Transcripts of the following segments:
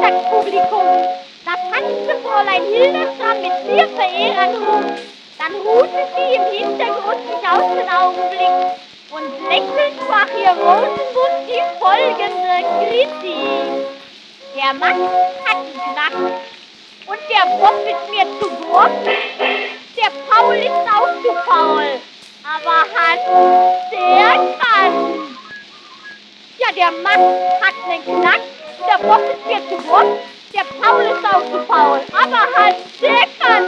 Geburtstagspublikum. Da tanzte Fräulein Hildesheim mit 4 Verehrern rum. Dann ruhte sie im Hintergrund sich aus den Augenblick und lächelnd sprach ihr Rosenmund die folgende Kritik. Der Max hat einen Knack und der Bob ist mir zu grob. Der Paul ist auch zu faul, aber Hans, der kann. Ja, der Max hat einen Knack, der Bob ist mir zu grob. Der Paul ist auch zu faul, aber Hans, der kann.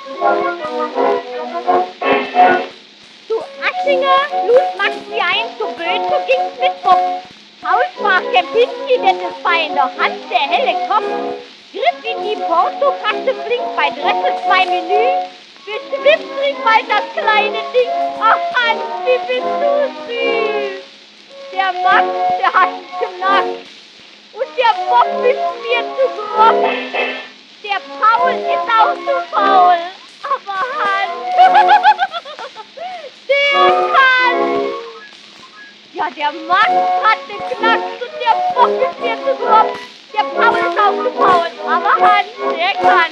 Zu Aschinger lud Max sie ein, zu Böd, so ging's mit Bob. Paul sprach Kempinski, denn es fein, doch Hans, der helle Kopf, griff in die Portokasse flink, bei Dressel 2 Menü, beschwipstrig mal das kleine Ding. Ach Hans, wie bist du süß. Der Max, der hat einen Knack und der Bob ist mir zu grob. Der Paul ist auch zu faul, aber Hans, der kann. Ja, der Max hat den Knacks und der Bob ist mir zu grob. Der Paul ist auch zu faul, aber Hans, der kann.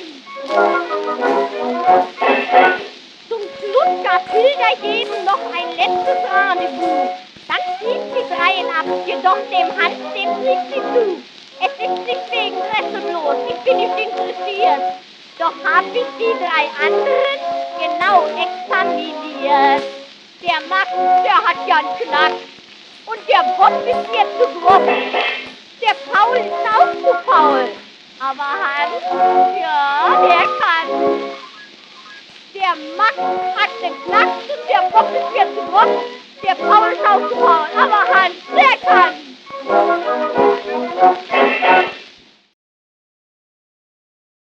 Zum Schluss gab Hilda jedem noch ein letztes Rendezvous. Dann schied die Dreien ab, jedoch dem Hans, dem blieb sie zu. Es ist nicht wegen Dresse bloß, ich bin nicht interessiert. Doch hab ich die 3 anderen genau examiniert. Der Max, der hat ja einen Knack. Und der Bob ist mir zu grob. Der Paul ist auch zu faul. Aber Hans, ja, der kann. Der Max hat den Knack und der Bob ist mir zu grob. Der Paul ist auch zu faul. Aber